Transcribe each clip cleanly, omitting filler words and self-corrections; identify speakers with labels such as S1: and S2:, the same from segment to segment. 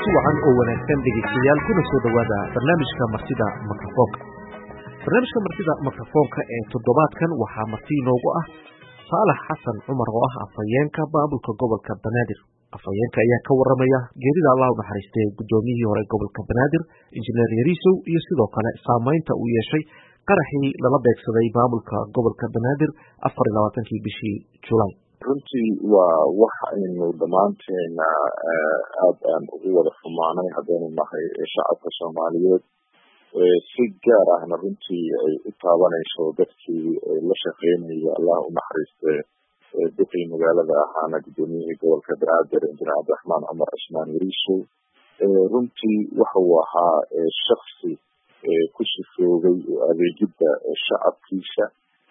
S1: kulanti wacan oo wanaagsan dhegeystayaal kuna soo dhawaada barnaamijka martida mikrofoonka. Barnaamijka martida mikrofoonka ee toddobaadkan waxaa marti inoogu ah Saalax Xasan Cumar oo ah afhayeenka maamulka gobolka Banaadir. Afhayeenka ayaa ka waramaya geerida Allah u naxariistay gudoomiyihii hore gobolka Banaadir Injineer Yarisow iyo sidoo kale saameynta uu yeeshay qaraxii lala beegsaday maamulka gobolka Banaadir 24 bishii July.
S2: runtii waa wax aynu dhammaanteena aad aan ugu wada xumaanay haddaynu nahay shacabka Soomaaliyeed si gaar ahna runtii ay u taabanayso dadkii la shaqeynaya Allah u naxariistay dadkii magaalada ahaana gudoomiyihii gobolka Banaadir Injineer Cabdiraxmaan Cumar Cismaan Yarisow runtii waxa uu ahaa shakhsi ku sifoogay adeegida shacabkiisa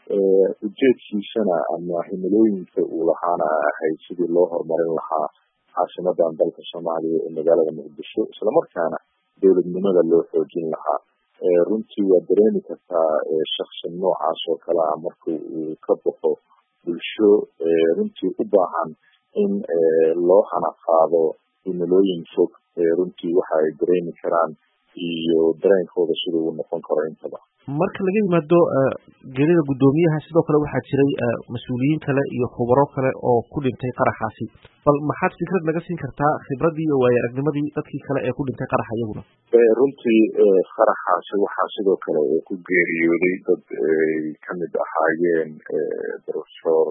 S2: ujeedkiisana ama himilooyinka uu lahaana ahayd sidii loo horumarin lahaa caasimadan dalka Soomaaliya ee magaalada Muqdisho isla markaana dowladnimada loo xoojin lahaa runtii waa dareemi kartaa shakhsi noocaas oo kale ah marka uu ka baxo bulsho runtii u baahan in loo hanaqaado himilooyin fog runtii waxa ay dareemi karaan iyo dareenkooda sida uu noqon karo intaba.
S1: marka laga yimaado geerida gudoomiyaha sidoo kale waxaa jiray mas'uuliyiin kale iyo khubaro kale oo ku dhintay qaraxaasi bal maxaad fikrad naga siin kartaa khibradii iyo waayo-aragnimadii dadkii kale ee ku dhintay qaraxa iyaguna
S2: runtii qaraxaasi waxaa sidoo kale ku geeriyooday dad ka mid ahaayeen Professor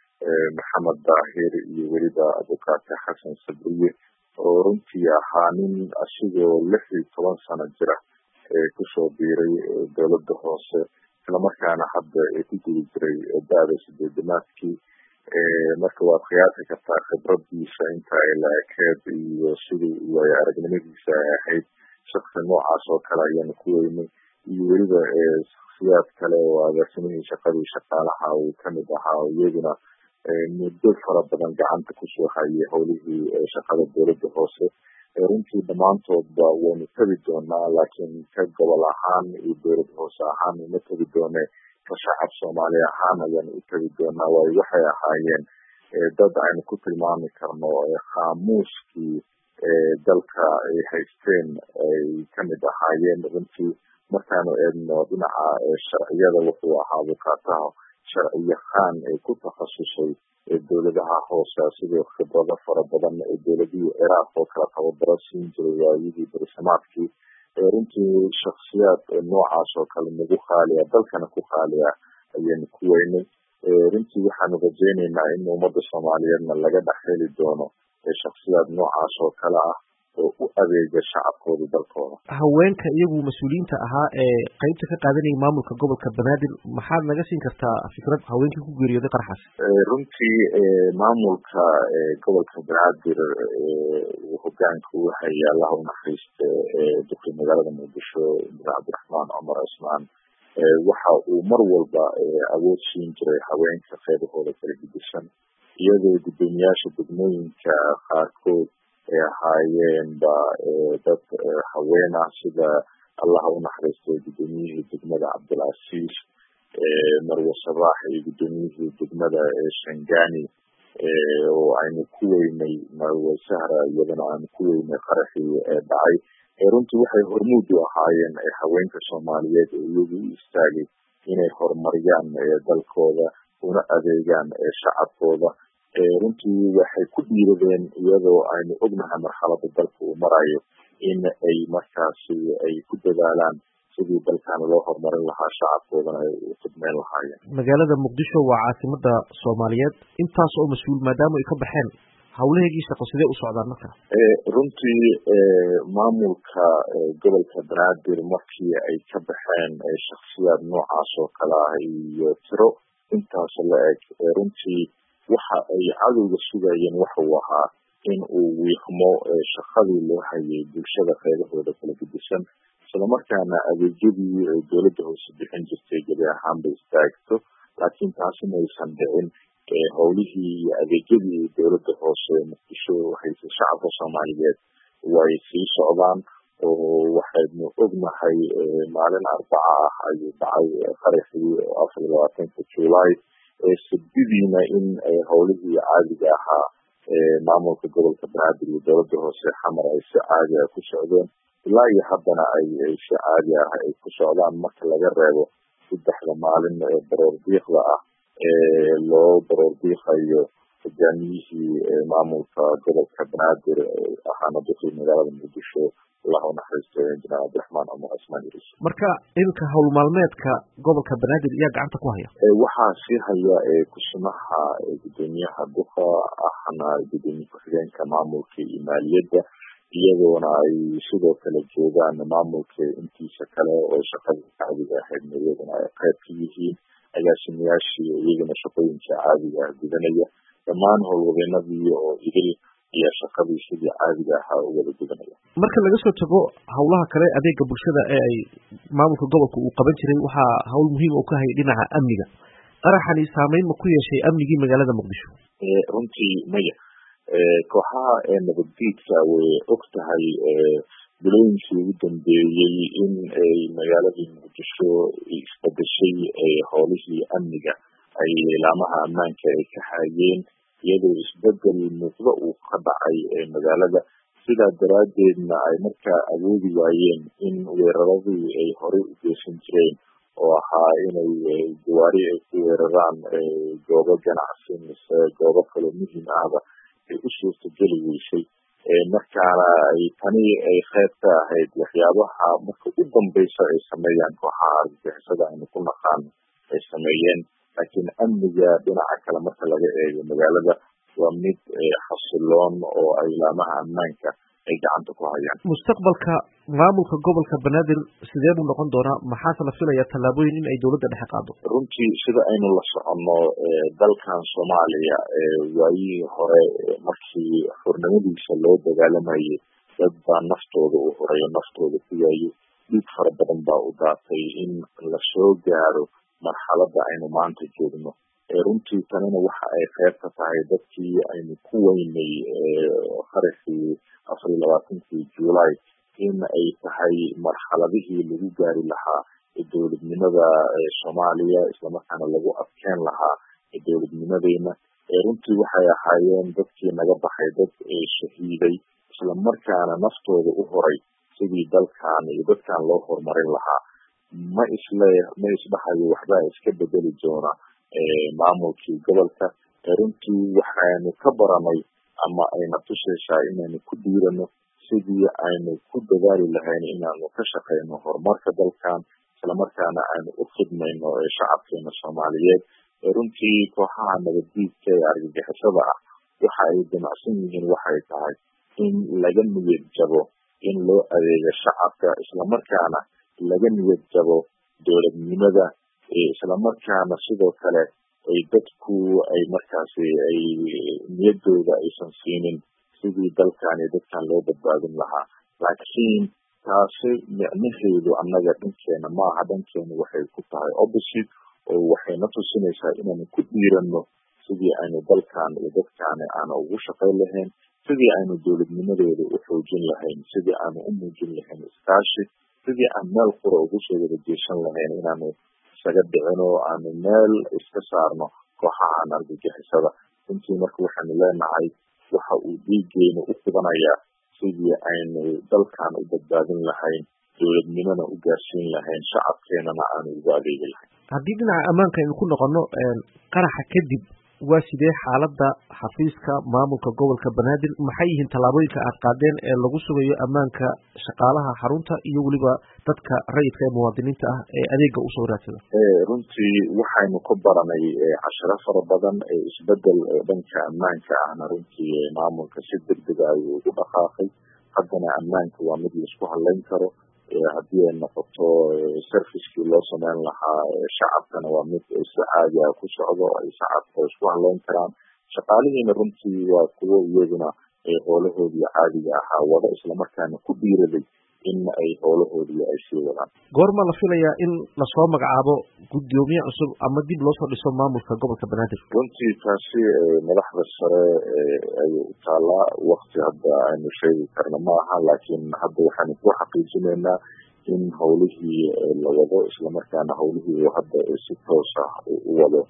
S2: Maxamed Daahir iyo weliba Abukaate Xasan Sabriye oo runtii ahaa nin asigoo 16 sano jira kusoo biiray dowladda hoose isla markaana hadda ku guda jiray da'da 8-aadkii marka waad qiyaasi kartaa khibradiisa inta ay laakeed iyo sidii waayo-aragnimadiisa ahayd shakhsi noocaas oo kale ayaanu ku weynay iyo weliba shakhsiyaad kale oo agaasimihii shaqadii shaqaalaha uu kamid ahaa iyaguna muddo fara badan gacanta kusoo hayay howlihii shaqada dowladda hoose runtii dhammaantoodba waynu tagi doonaa laakiin ka gobol ahaan iyo dowlad hoose ahaan uma tagi doone ka shacab Soomaali ahaan ayaanu u tagi doonaa waayo waxay ahaayeen dad aynu ku tilmaami karno khaamuuskii dalka ay haysteen ay kamid ahaayeen runtii markaanu eegno dhinaca sharciyada wuxuu ahaa abukaataha sharciyaqaan ku takhasusay dowladaha hoose sidoo khibrado fara badan dowladii Ciraaq oo kala tababaro siin jiray waayidii barisamaadkii runtii shakhsiyaad noocaas oo kale nagu qaaliya dalkana ku qaaliya ayaynu ku weynay runtii waxaanu rajaynaynaa in ummadda Soomaaliyeedna laga dhex heli doono shakhsiyaad noocaas oo kale ah oo u adeega shacabkooda dalkooda.
S1: haweenka iyagu mas'uuliyiinta ahaa ee qaybta ka qaadanayay maamulka gobolka Banaadir maxaad naga siin kartaa fikrad haweenkii ku geeriyooday qaraxaas
S2: runtii maamulka gobolka Banaadir hoggaanka waxa Allah u naxariistay dadkii magaalada Muqdisho Injineer Cabdiraxmaan Cumar Cismaan waxa uu mar walba awood siin jiray haweenka qaybahooda kala gedisan iyadoo gudoomiyaasha degmooyinka qaarkood ahaayeen dad haween ah sida Allah u naxariistay gudoomiyihii degmada Cabdilcasiis Marwo Sabax iyo gudoomiyihii degmada Shangani oo aynu ku weynay Marwo Sahra iyadana aynu ku weynay qaraxii dhacay runtii waxay hormuud u ahaayeen haweenka Soomaaliyeed ee iyagu u istaagay inay horumariyaan dalkooda una adeegaan shacabkooda runtii waxay ku dhiiradeen iyadoo aynu ognahay marxaladda dalka uu marayo in ay markaasi ay ku dadaalaan sidii dalkan loo horumarin lahaa shacabkoodana ay u khidmeyn lahaayeen.
S1: magaalada Muqdisho waa caasimada Soomaaliyeed intaas oo mas'uul maadaama ay ka baxeen hawlaheegii shaqo sidee u socdaan marka
S2: runtii maamulka gobolka Banaadir markii ay ka baxeen shakhsiyaad noocaas oo kale ah iyo tiro intaas la eg runtii waxa ay cadowga sugayeen waxa uu ahaa in uu wiiqmo shaqadii loo hayay bulshada qaybahooda kala gedisan isla markaana adeegyadii dowladda hoose bixin jirtay gebi ahaanba istaagto laakiin taasi maysan dhicin howlihii iyo adeegyadii dowladda hoose Muqdisho haysay shacabka Soomaaliyeed way sii socdaan oo waxaynu ognahay maalin Arbaca ah ayuu dhacay qaraxii 24 July sabbidiina in howlihii caadiga ahaa maamulka gobolka banaadir iyo dowladda hoose xamar ay si caadi ah ku socdeen ilaa iyo haddana ay si caadi ah ay ku socdaan marka laga reebo 3 maalin ee baroor diiqda ah loo baroor diiqayo hogaamiyihii maamulka gobolka banaadir ahaana duqii magaalada muqdisho allahu naxariisto injineer cabdiraxmaan cumar cismaan iris.
S1: marka iminka howl maalmeedka gobolka banaadir ayaa gacanta ku haya.
S2: waxaa sii haya kusimaha gudoomiyaha duqa ahna gudoomiye ku-xigeenka maamulka iyo maaliyadda iyadoona ay sidoo kale joogaan maamulka intiisa kale oo shaqada caadiga ahayd iyaguna ay qayb ka yihiin agaasimayaashii iyaguna shaqooyinka caadiga ah gudanaya dhammaan howlwadeenadii oo idil ayaa shaqadii sidii caadiga ahaa u wada gudanaya.
S1: marka laga soo tago howlaha kale adeega bulshada ee ay maamulka gobolka uu qaban jiray waxaa howl muhiim oo ka hayay dhinaca amniga. qaraxani saameyn ma ku yeeshay amnigii magaalada muqdisho?
S2: runtii maya. kooxaha nabaddiidka way og tahay bilooyinkii ugu dambeeyey in ay magaaladii muqdisho isbedeshay howlihii amniga ay ilaamaha ammaanka ay ka hayeen iyadoo isbedel muuqda uu ka dhacay magaalada sidaa daraaddeedna ay markaa awoodi waayeen in weeraradii ay horey u geysan jireen oo ahaa inay gawaari ay ku weeraraan goobo ganacsi mise goobo kale muhiim ahba ay u suurtageli weysay markaana ay tani ay qayb ka ahayd waxyaabaha marka u dambeysa ay sameeyaan kooxaha argagixisada aynu ku naqaano ay sameeyeen laakiin amniga dhinaca kale marka laga eego magaalada waa mid xasiloon oo ay ilaamaha ammaanka ay gacanta ku hayaan.
S1: mustaqbalka maamulka gobolka banaadir sidee buu noqon doonaa maxaase la filayaa tallaabooyin in ay dowladda dhexe qaado?
S2: runtii sida aynu la soconno dalkan soomaaliya waayihii hore markii xurnimadiisa loo dagaalamayay dad baa naftooda u horeeyo naftooda ku waayo dhiig fara badan baa u daatay in lasoo gaaro marxaladda aynu maanta joogno. runtii tanina waxa ay qayb ka tahay dadkii aynu ku weynay qarixii 24 July in ay tahay marxaladihii lagu gaari lahaa dowladnimada Soomaaliya islamarkaana lagu adkeyn lahaa dowladnimadeena. runtii waxay ahaayeen dadkii naga baxay dad shahiiday islamarkaana naftooda u horay sidii dalkan iyo dadkan loo horumarin lahaa. ma isdhahayo waxbaa iska bedeli doona maamulkii gobolka. runtii waxaanu ka baranay ama ayna tusaysaa inaynu ku dhiirano sidii aynu ku dadaali lahayn inaanu ka shaqeyno horumarka dalkan islamarkaana aynu u khidmayno shacabkeena Soomaaliyeed. runtii kooxaha nabaddiidka ee argagixisada ah waxa ay damacsan yihiin waxay tahay in laga niyad jabo in loo adeego shacabka islamarkaana laga niyad jabo dowladnimada islamarkaana sidoo kale ay dadku ay markaasi ay niyadooda aysan siinin sidii dalkan iyo dadkan loo badbaadin lahaa. laakiin taasi micnaheedu annaga dhankeena maaha. dhankeena waxay ku tahay opposite oo waxayna tusinaysaa inaanu ku dhiirano sidii aynu dalkan iyo dadkaani aanu ugu shaqayn lahayn sidii aynu dowladnimadooda u xoojin lahayn sidii aanu u muujin lahayn iskaashi sidii aan meel qura ugu soo wada jeesan lahayn inaanu isaga dhicino aanu meel iska saarno kooxahan argagixisada. runtii marka waxaanu leenahay waxa uu dhiigeenu u qibanayaa sidii aynu dalkan u badbaadin lahayn dowladnimana u gaarsiin lahayn shacabkeenana aanu ugu adeegi lahayn.
S1: haddii dhinaca ammaanka aynu ku noqono qaraxa kadib waa sidee xaaladda xafiiska maamulka gobolka banaadir maxay yihiin tallaabooyinka aad qaadeen ee lagu sugayo ammaanka shaqaalaha xarunta iyo weliba dadka rayidka ee muwaadiniinta ah ee adeega usoo raadsada?
S2: runtii waxaynu ka baranay casharo fara badan isbedel dhanka ammaanka ahna runtii maamulka si degdeg ah ayuu ugu dhaqaaqay. haddana ammaanka waa mid laisku halayn karo haddii ay noqoto servicekii loo sameyn lahaa shacabkana waa mid si caadi ah ku socdo ay shacabka isku halayn karaan. shaqaalihiina runtii waa kuwo iyaguna howlahoodii caadiga ahaa wada islamarkaana ku dhiiraday in ay howlahoodii ay sii wadaan.
S1: goorma la filayaa in lasoo magacaabo gudoomiye cusub ama dib loosoo dhiso maamulka gobolka banaadir?
S2: runtii taasi madaxda sare ayay u taalaa. wakti hadda aynu sheegi karna ma aha laakiin hadda waxaanu ku xaqiijinaynaa in howlihii la wado islamarkaana howlihii hadda si toos ah u wado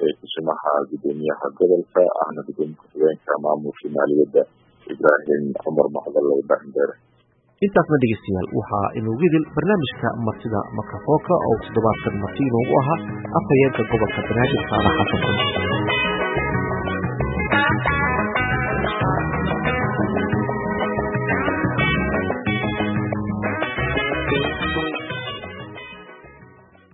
S2: kusimaha gudoomiyaha gobolka ahna gudoomiye ku-xigeenka maamulka maaliyadda Ibrahim Cumar Macdal Ibrahim Dheere.
S1: intaasna dhegeystayaal waxaa inoogu idil barnaamijka martida mikrofoonka oo toddobaadkan marti inoogu ahaa afhayeenka gobolka Banaadir Saalax Xasan.